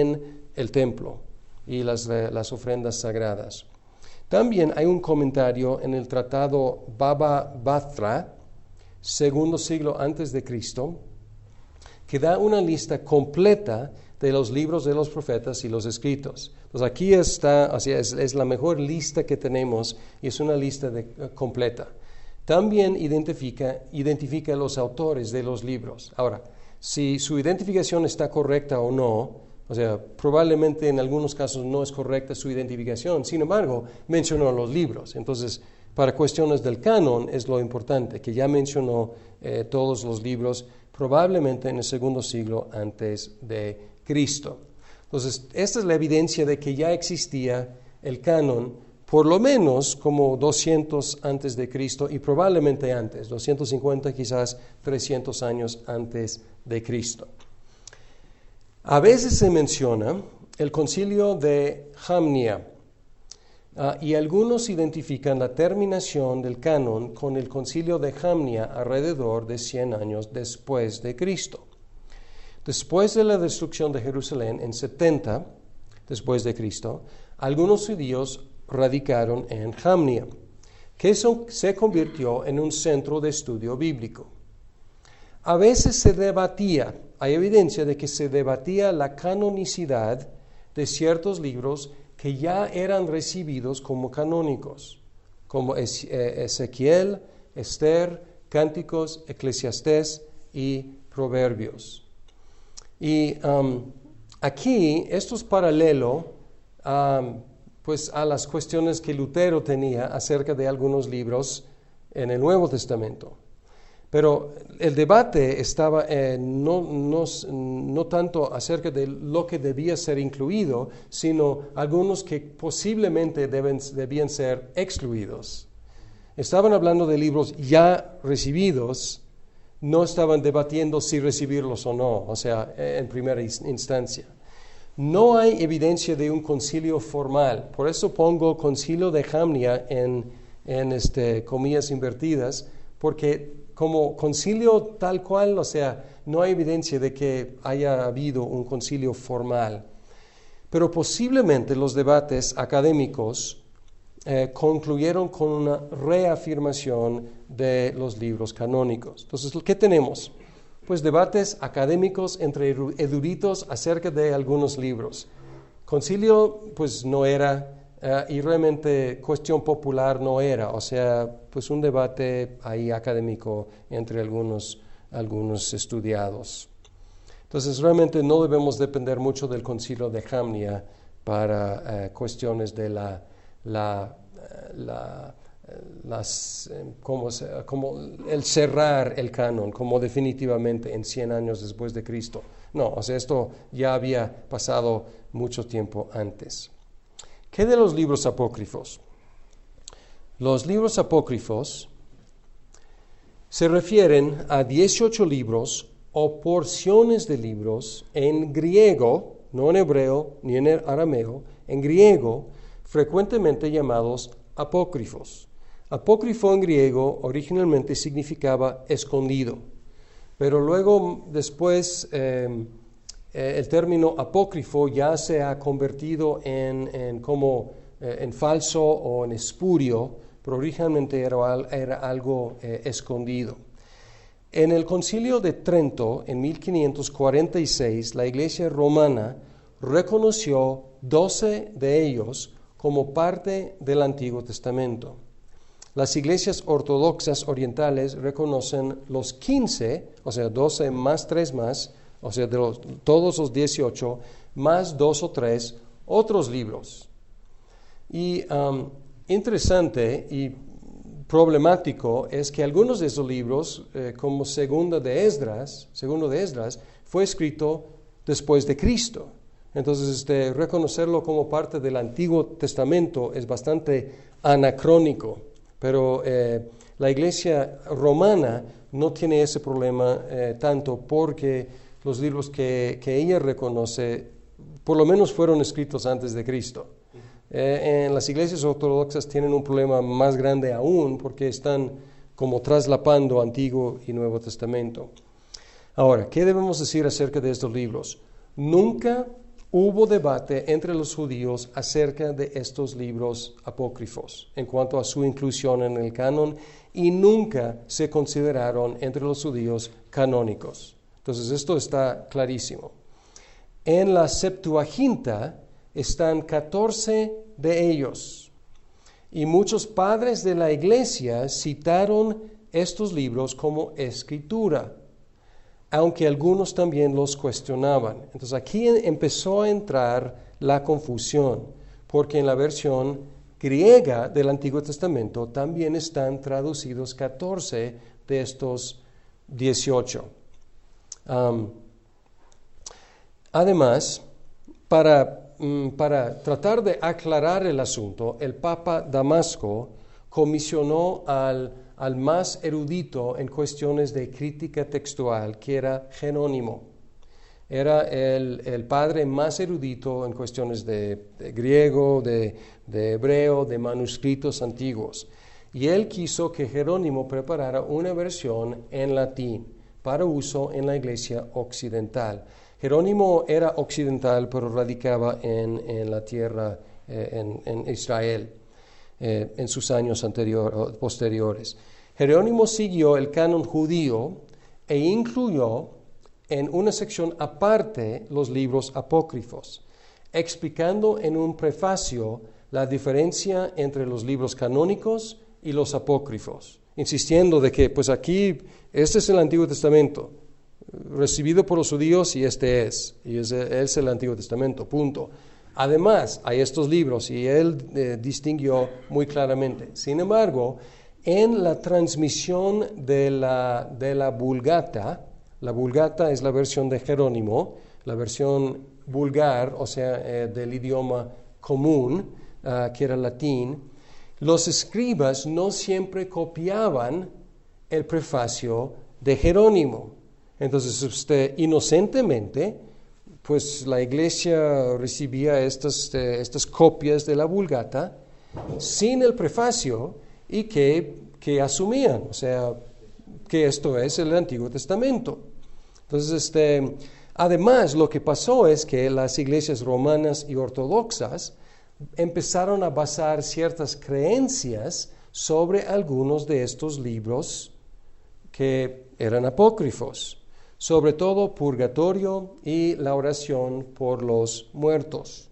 el templo y las, las ofrendas sagradas. También hay un comentario en el tratado Baba Batra, segundo siglo antes de Cristo, que da una lista completa de los libros de los profetas y los escritos. Entonces aquí está, o sea, es, es la mejor lista que tenemos y es una lista de, uh, completa. También identifica, identifica los autores de los libros. Ahora, si su identificación está correcta o no, o sea, probablemente en algunos casos no es correcta su identificación, sin embargo, mencionó los libros. Entonces, para cuestiones del canon es lo importante, que ya mencionó eh, todos los libros, probablemente en el segundo siglo antes de Cristo. Entonces, esta es la evidencia de que ya existía el canon, por lo menos como doscientos antes de Cristo y probablemente antes, doscientos cincuenta, quizás trescientos años antes de Cristo. A veces se menciona el concilio de Jamnia, uh, y algunos identifican la terminación del canon con el concilio de Jamnia alrededor de cien años después de Cristo. Después de la destrucción de Jerusalén en setenta después de Cristo, algunos judíos radicaron en Jamnia, que son, se convirtió en un centro de estudio bíblico. A veces se debatía, hay evidencia de que se debatía la canonicidad de ciertos libros que ya eran recibidos como canónicos, como Ezequiel, Esther, Cánticos, Eclesiastés y Proverbios. Y um, aquí esto es paralelo um, pues a las cuestiones que Lutero tenía acerca de algunos libros en el Nuevo Testamento. Pero el debate estaba eh, no, no, no tanto acerca de lo que debía ser incluido, sino algunos que posiblemente deben, debían ser excluidos. Estaban hablando de libros ya recibidos, no estaban debatiendo si recibirlos o no, o sea, en primera instancia. No hay evidencia de un concilio formal, por eso pongo concilio de Jamnia en, en este, comillas invertidas, porque como concilio tal cual, o sea, no hay evidencia de que haya habido un concilio formal. Pero posiblemente los debates académicos eh, concluyeron con una reafirmación de los libros canónicos. Entonces, ¿qué tenemos? Pues debates académicos entre eruditos acerca de algunos libros. Concilio, pues no era, uh, y realmente cuestión popular no era, o sea, pues un debate ahí académico entre algunos, algunos estudiados. Entonces, realmente no debemos depender mucho del concilio de Jamnia para uh, cuestiones de la, la, la Las, como, como el cerrar el canon, como definitivamente en cien años después de Cristo. No, o sea, esto ya había pasado mucho tiempo antes. ¿Qué de los libros apócrifos? Los libros apócrifos se refieren a dieciocho libros o porciones de libros en griego, no en hebreo ni en arameo, en griego, frecuentemente llamados apócrifos. Apócrifo en griego originalmente significaba escondido, pero luego después eh, eh, el término apócrifo ya se ha convertido en, en como eh, en falso o en espurio, pero originalmente era, era algo eh, escondido. En el Concilio de Trento, en mil quinientos cuarenta y seis, la Iglesia romana reconoció doce de ellos como parte del Antiguo Testamento. Las iglesias ortodoxas orientales reconocen los quince, o sea, doce más tres más, o sea, de los, todos los dieciocho, más dos o tres otros libros. Y um, interesante y problemático es que algunos de esos libros, eh, como Segunda de Esdras, Segundo de Esdras, fue escrito después de Cristo. Entonces, este, reconocerlo como parte del Antiguo Testamento es bastante anacrónico. Pero eh, la iglesia romana no tiene ese problema eh, tanto porque los libros que, que ella reconoce por lo menos fueron escritos antes de Cristo. Eh, en las iglesias ortodoxas tienen un problema más grande aún porque están como traslapando Antiguo y Nuevo Testamento. Ahora, ¿qué debemos decir acerca de estos libros? Nunca hubo debate entre los judíos acerca de estos libros apócrifos en cuanto a su inclusión en el canon y nunca se consideraron entre los judíos canónicos. Entonces esto está clarísimo. En la Septuaginta están catorce de ellos y muchos padres de la iglesia citaron estos libros como escritura, aunque algunos también los cuestionaban. Entonces aquí empezó a entrar la confusión, porque en la versión griega del Antiguo Testamento también están traducidos catorce de estos dieciocho. Um, además, para, um, para tratar de aclarar el asunto, el Papa Damasco comisionó al al más erudito en cuestiones de crítica textual, que era Jerónimo. Era el, el padre más erudito en cuestiones de, de griego, de, de hebreo, de manuscritos antiguos. Y él quiso que Jerónimo preparara una versión en latín para uso en la iglesia occidental. Jerónimo era occidental, pero radicaba en, en la tierra, eh, en, en Israel. Eh, en sus años anterior, posteriores. Jerónimo siguió el canon judío e incluyó en una sección aparte los libros apócrifos, explicando en un prefacio la diferencia entre los libros canónicos y los apócrifos, insistiendo de que, pues aquí, este es el Antiguo Testamento, recibido por los judíos y este es, y ese es el Antiguo Testamento, punto. Además, hay estos libros y él eh, distinguió muy claramente. Sin embargo, en la transmisión de la, de la Vulgata, la Vulgata es la versión de Jerónimo, la versión vulgar, o sea, eh, del idioma común, uh, que era latín, los escribas no siempre copiaban el prefacio de Jerónimo. Entonces, usted inocentemente, pues la iglesia recibía estas, eh, estas copias de la Vulgata sin el prefacio y que, que asumían, o sea, que esto es el Antiguo Testamento. Entonces, este, además, lo que pasó es que las iglesias romanas y ortodoxas empezaron a basar ciertas creencias sobre algunos de estos libros que eran apócrifos, sobre todo purgatorio y la oración por los muertos.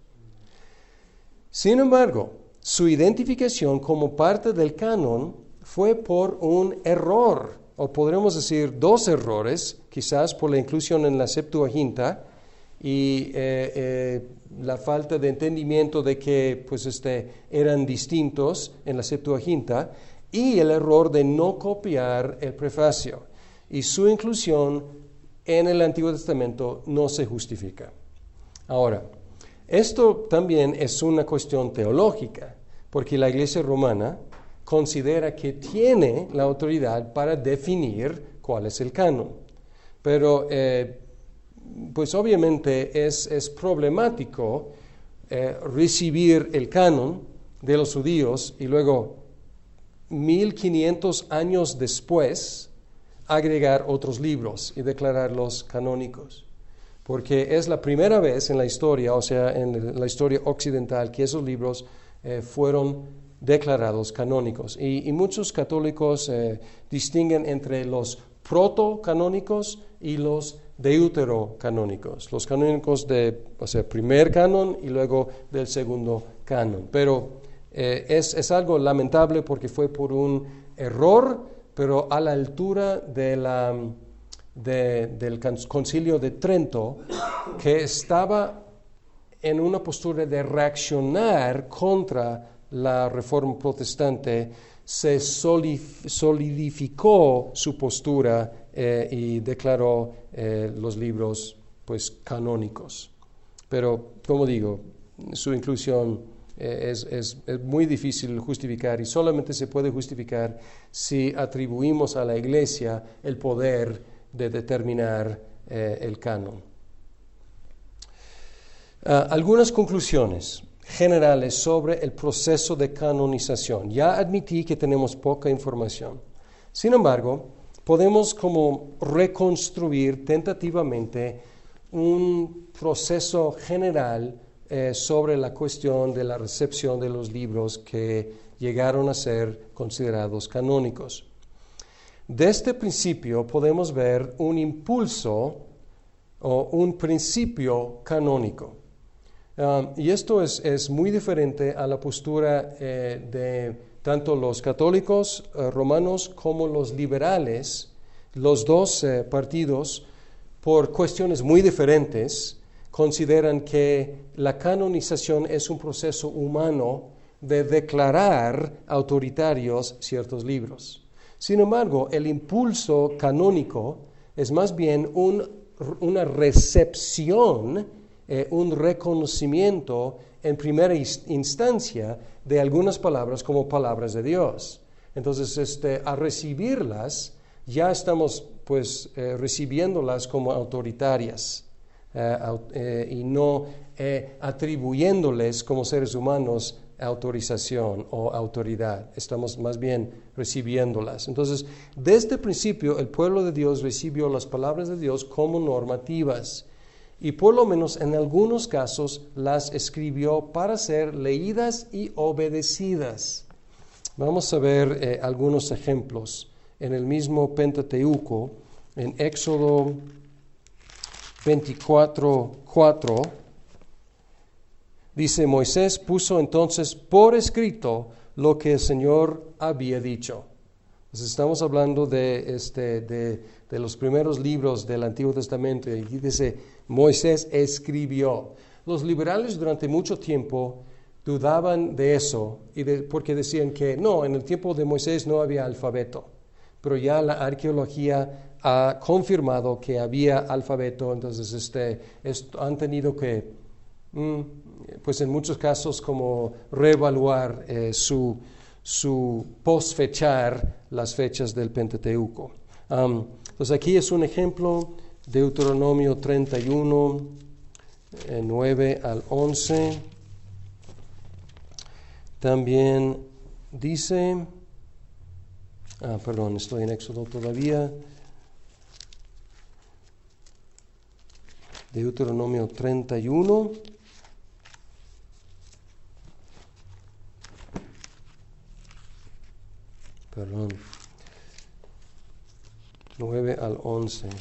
Sin embargo, su identificación como parte del canon fue por un error, o podremos decir dos errores, quizás por la inclusión en la Septuaginta y eh, eh, la falta de entendimiento de que pues, este, eran distintos en la Septuaginta, y el error de no copiar el prefacio. Y su inclusión en el Antiguo Testamento no se justifica. Ahora, esto también es una cuestión teológica, porque la Iglesia romana considera que tiene la autoridad para definir cuál es el canon. Pero, eh, pues obviamente es, es problemático eh, recibir el canon de los judíos y luego, mil quinientos años después, agregar otros libros y declararlos canónicos, porque es la primera vez en la historia, o sea, en la historia occidental, que esos libros eh, fueron declarados canónicos. Y, y muchos católicos eh, distinguen entre los protocanónicos y los deuterocanónicos, los canónicos de, o sea, primer canon y luego del segundo canon. Pero eh, es, es algo lamentable porque fue por un error, pero a la altura de la, de, del Concilio de Trento, que estaba en una postura de reaccionar contra la Reforma Protestante, se solidificó su postura eh, y declaró eh, los libros pues, canónicos. Pero, como digo, su inclusión Es, es, es muy difícil justificar y solamente se puede justificar si atribuimos a la Iglesia el poder de determinar eh, el canon. Uh, algunas conclusiones generales sobre el proceso de canonización. Ya admití que tenemos poca información. Sin embargo, podemos como reconstruir tentativamente un proceso general eh, sobre la cuestión de la recepción de los libros que llegaron a ser considerados canónicos. De este principio podemos ver un impulso o un principio canónico. Um, y esto es, es muy diferente a la postura eh, de tanto los católicos eh, romanos como los liberales, los dos eh, partidos, por cuestiones muy diferentes, consideran que la canonización es un proceso humano de declarar autoritarios ciertos libros. Sin embargo, el impulso canónico es más bien un, una recepción, eh, un reconocimiento en primera instancia de algunas palabras como palabras de Dios. Entonces, este, a recibirlas, ya estamos pues eh, recibiéndolas como autoritarias eh, eh, y no eh, atribuyéndoles como seres humanos autorización o autoridad. Estamos más bien recibiéndolas. Entonces, desde el principio, el pueblo de Dios recibió las palabras de Dios como normativas y por lo menos en algunos casos las escribió para ser leídas y obedecidas. Vamos a ver eh, algunos ejemplos. En el mismo Pentateuco, en Éxodo veinticuatro, cuatro, dice: Moisés puso entonces por escrito lo que el Señor había dicho. Entonces estamos hablando de, este, de, de los primeros libros del Antiguo Testamento y dice, Moisés escribió. Los liberales durante mucho tiempo dudaban de eso y de, porque decían que no, en el tiempo de Moisés no había alfabeto. Pero ya la arqueología ha confirmado que había alfabeto, entonces este, esto, han tenido que, mm, pues en muchos casos, como reevaluar eh, su, su posfechar las fechas del Pentateuco. Um, entonces aquí es un ejemplo, Deuteronomio treinta y uno, eh, nueve al once. También dice... Ah, perdón, estoy en Éxodo todavía. Deuteronomio treinta y uno. Perdón. nueve al once.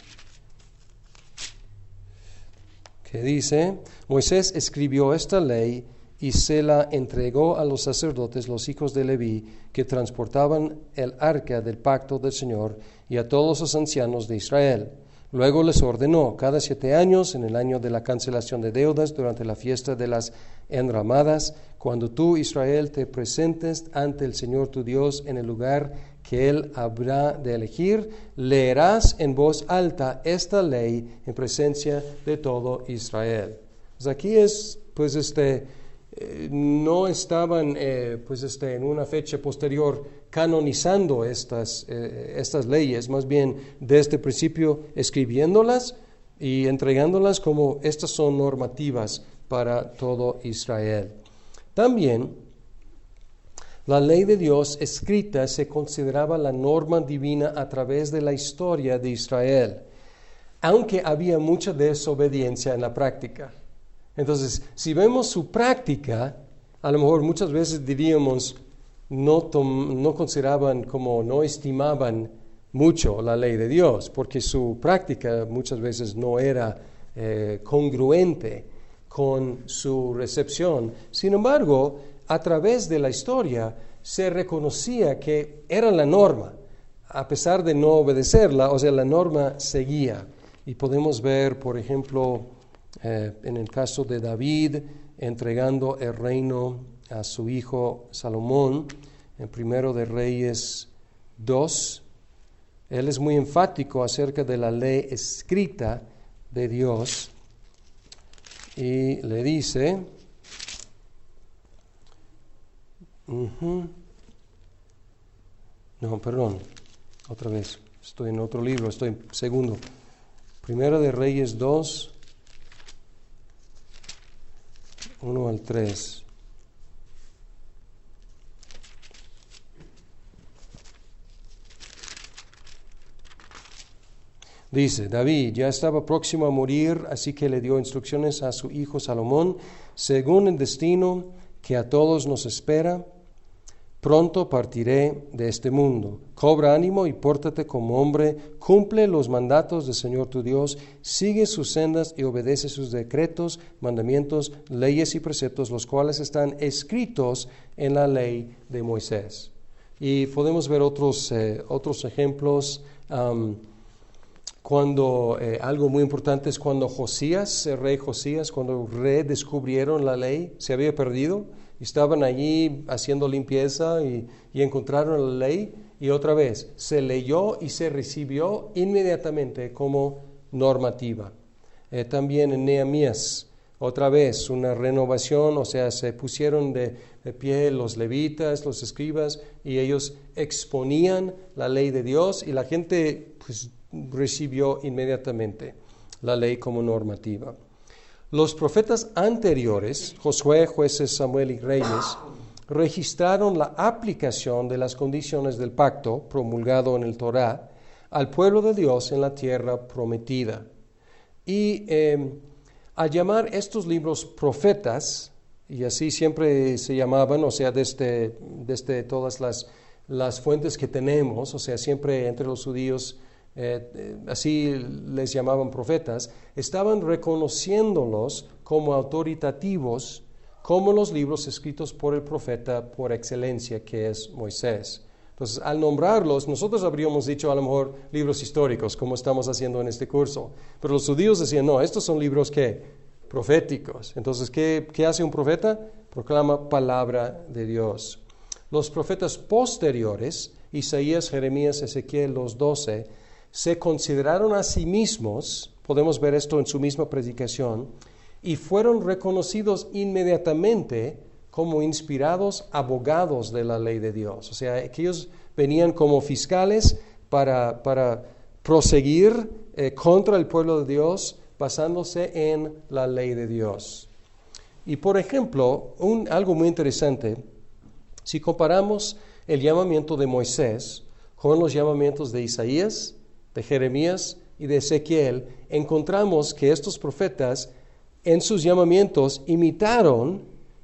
Que dice, Moisés escribió esta ley y se la entregó a los sacerdotes, los hijos de Leví, que transportaban el arca del pacto del Señor, y a todos los ancianos de Israel. Luego les ordenó, cada siete años, en el año de la cancelación de deudas, durante la fiesta de las enramadas, cuando tú, Israel, te presentes ante el Señor tu Dios en el lugar que Él habrá de elegir, leerás en voz alta esta ley en presencia de todo Israel. Pues aquí es, pues, este... no estaban eh, pues este, en una fecha posterior canonizando estas, eh, estas leyes, más bien desde el principio escribiéndolas y entregándolas como estas son normativas para todo Israel. También la ley de Dios escrita se consideraba la norma divina a través de la historia de Israel, aunque había mucha desobediencia en la práctica. Entonces, si vemos su práctica, a lo mejor muchas veces diríamos, no, tom, no consideraban como, no estimaban mucho la ley de Dios, porque su práctica muchas veces no era eh, congruente con su recepción. Sin embargo, a través de la historia se reconocía que era la norma, a pesar de no obedecerla, o sea, la norma seguía. Y podemos ver, por ejemplo, Eh, en el caso de David, entregando el reino a su hijo Salomón, en Primero de Reyes dos, él es muy enfático acerca de la ley escrita de Dios y le dice, uh-huh, no, perdón, otra vez, estoy en otro libro, estoy en segundo, Primero de Reyes dos, uno al tres. Dice, David ya estaba próximo a morir, así que le dio instrucciones a su hijo Salomón, según el destino que a todos nos espera. Pronto partiré de este mundo. Cobra ánimo y pórtate como hombre, cumple los mandatos del Señor tu Dios, sigue sus sendas y obedece sus decretos, mandamientos, leyes y preceptos, los cuales están escritos en la ley de Moisés. Y podemos ver otros, eh, otros ejemplos. Um, Cuando eh, algo muy importante es cuando Josías, el rey Josías, cuando redescubrieron la ley, se había perdido, estaban allí haciendo limpieza y, y encontraron la ley y otra vez se leyó y se recibió inmediatamente como normativa. Eh, también en Nehemías, otra vez una renovación, o sea, se pusieron de, de pie los levitas, los escribas, y ellos exponían la ley de Dios y la gente pues recibió inmediatamente la ley como normativa. Los profetas anteriores, Josué, Jueces, Samuel y Reyes, registraron la aplicación de las condiciones del pacto promulgado en el Torá al pueblo de Dios en la tierra prometida. Y eh, al llamar estos libros profetas, y así siempre se llamaban, o sea, desde, desde todas las, las fuentes que tenemos, o sea, siempre entre los judíos, Eh, eh, así les llamaban profetas, estaban reconociéndolos como autoritativos, como los libros escritos por el profeta por excelencia, que es Moisés. Entonces, al nombrarlos, nosotros habríamos dicho a lo mejor libros históricos, como estamos haciendo en este curso, pero los judíos decían, no, estos son libros ¿qué? Proféticos. Entonces, ¿qué, qué hace un profeta? Proclama palabra de Dios. Los profetas posteriores, Isaías, Jeremías, Ezequiel, los doce, se consideraron a sí mismos, podemos ver esto en su misma predicación, y fueron reconocidos inmediatamente como inspirados abogados de la ley de Dios. O sea, que ellos venían como fiscales para, para proseguir eh, contra el pueblo de Dios basándose en la ley de Dios. Y por ejemplo, un, algo muy interesante, si comparamos el llamamiento de Moisés con los llamamientos de Isaías, de Jeremías y de Ezequiel, encontramos que estos profetas en sus llamamientos imitaron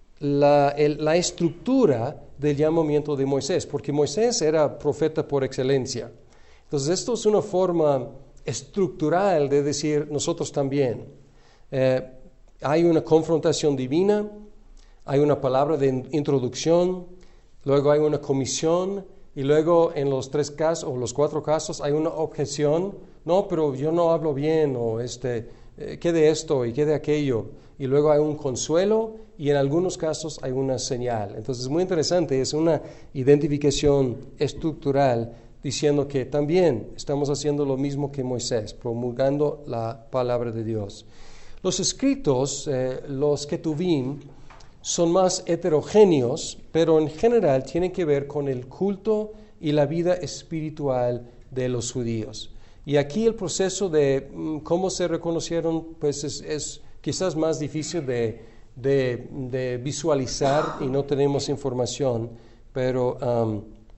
la, el, la estructura del llamamiento de Moisés, porque Moisés era profeta por excelencia. Entonces esto es una forma estructural de decir nosotros también. Eh, hay una confrontación divina, hay una palabra de introducción, luego hay una comisión, y luego en los tres casos o los cuatro casos hay una objeción. No, pero yo no hablo bien, o este, eh, ¿qué de esto y qué de aquello? Y luego hay un consuelo y en algunos casos hay una señal. Entonces es muy interesante, es una identificación estructural diciendo que también estamos haciendo lo mismo que Moisés, promulgando la palabra de Dios. Los escritos, eh, los Ketuvim, son más heterogéneos, pero en general tienen que ver con el culto y la vida espiritual de los judíos. Y aquí el proceso de mm, cómo se reconocieron, pues es, es quizás más difícil de, de, de visualizar y no tenemos información, pero, um,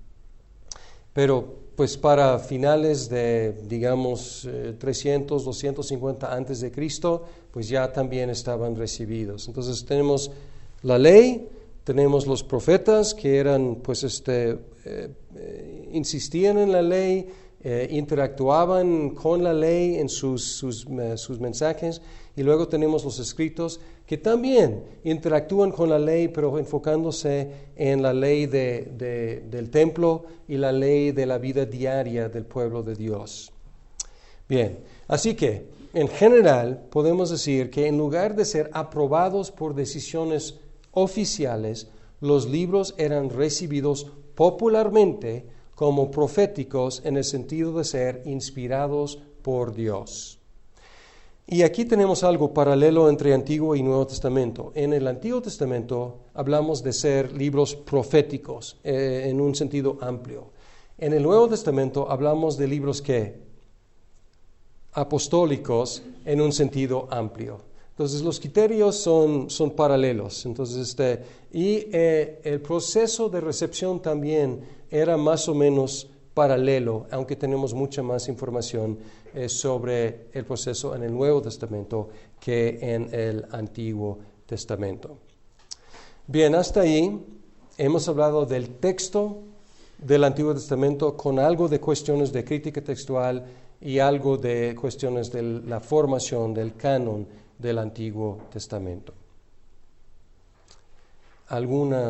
pero pues para finales de, digamos, eh, trescientos, doscientos cincuenta antes de Cristo, pues ya también estaban recibidos. Entonces tenemos la ley, tenemos los profetas que eran, pues, este, eh, eh, insistían en la ley, eh, interactuaban con la ley en sus, sus, eh, sus mensajes, y luego tenemos los escritos que también interactúan con la ley, pero enfocándose en la ley de, de, del templo y la ley de la vida diaria del pueblo de Dios. Bien, así que, en general, podemos decir que en lugar de ser aprobados por decisiones oficiales, los libros eran recibidos popularmente como proféticos en el sentido de ser inspirados por Dios. Y aquí tenemos algo paralelo entre Antiguo y Nuevo Testamento. En el Antiguo Testamento hablamos de ser libros proféticos eh, en un sentido amplio. En el Nuevo Testamento hablamos de libros que apostólicos en un sentido amplio. Entonces los criterios son, son paralelos. Entonces, este, y eh, el proceso de recepción también era más o menos paralelo, aunque tenemos mucha más información eh, sobre el proceso en el Nuevo Testamento que en el Antiguo Testamento. Bien, hasta ahí hemos hablado del texto del Antiguo Testamento con algo de cuestiones de crítica textual y algo de cuestiones de la formación del canon del Antiguo Testamento. ¿Alguna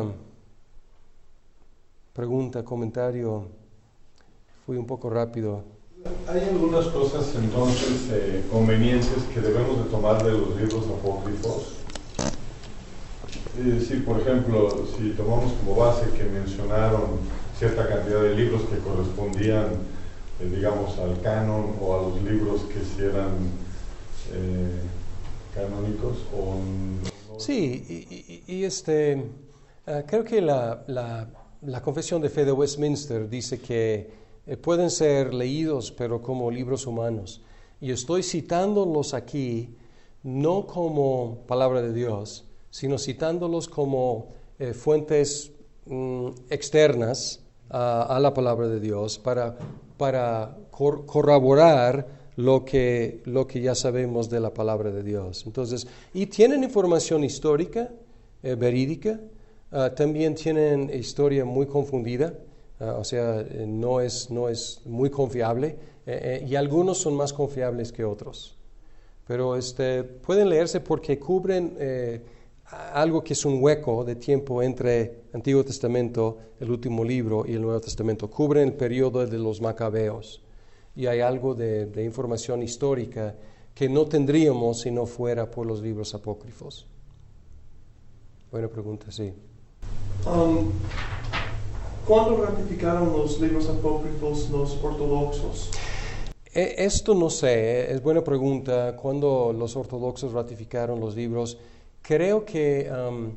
pregunta, comentario? Fui un poco rápido. ¿Hay algunas cosas entonces eh, convenientes que debemos de tomar de los libros apócrifos? Es decir, por ejemplo, si tomamos como base que mencionaron cierta cantidad de libros que correspondían, eh, digamos, al canon o a los libros que sí eran eh, canónicos o no. Sí, y, y, y este, uh, creo que la, la, la Confesión de Fe de Westminster dice que eh, pueden ser leídos, pero como libros humanos. Y estoy citándolos aquí no como palabra de Dios, sino citándolos como eh, fuentes mm, externas a, a la palabra de Dios para, para cor- corroborar lo que, lo que ya sabemos de la palabra de Dios. Entonces, y tienen información histórica, eh, verídica, uh, también tienen historia muy confundida, uh, o sea, eh, no, es, no es muy confiable, eh, eh, y algunos son más confiables que otros. Pero este, pueden leerse porque cubren eh, algo que es un hueco de tiempo entre Antiguo Testamento, el último libro, y el Nuevo Testamento. Cubren el periodo de los Macabeos. Y hay algo de, de información histórica que no tendríamos si no fuera por los libros apócrifos. Buena pregunta, sí. Um, ¿Cuándo ratificaron los libros apócrifos los ortodoxos? Eh, esto no sé, es buena pregunta. ¿Cuándo los ortodoxos ratificaron los libros? Creo que um,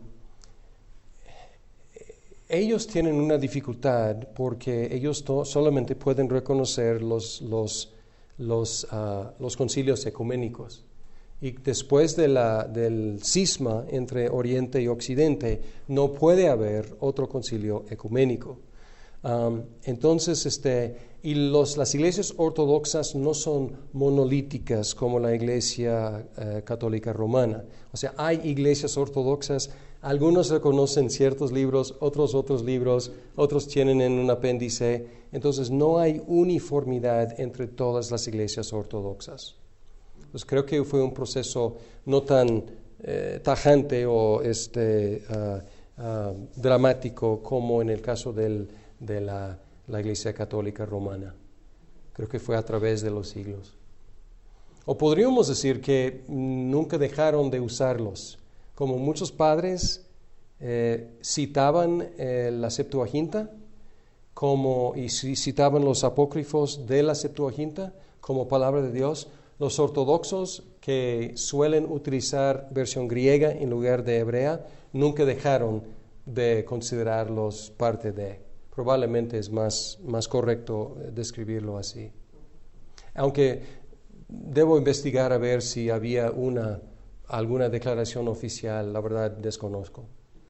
ellos tienen una dificultad porque ellos to- solamente pueden reconocer los, los, los, uh, los concilios ecuménicos. Y después de la, del cisma entre Oriente y Occidente, no puede haber otro concilio ecuménico. Um, entonces, este, y los, las iglesias ortodoxas no son monolíticas como la iglesia uh, católica romana. O sea, hay iglesias ortodoxas, algunos reconocen ciertos libros, otros otros libros, otros tienen en un apéndice. Entonces, no hay uniformidad entre todas las iglesias ortodoxas. Pues creo que fue un proceso no tan eh, tajante o este, uh, uh, dramático como en el caso del, de la, la Iglesia Católica Romana. Creo que fue a través de los siglos. O podríamos decir que nunca dejaron de usarlos. Como muchos padres eh, citaban eh, la Septuaginta como, y citaban los apócrifos de la Septuaginta como palabra de Dios. Los ortodoxos que suelen utilizar versión griega en lugar de hebrea nunca dejaron de considerarlos parte de. Probablemente es más, más correcto describirlo así. Aunque debo investigar a ver si había una, alguna declaración oficial, la verdad desconozco.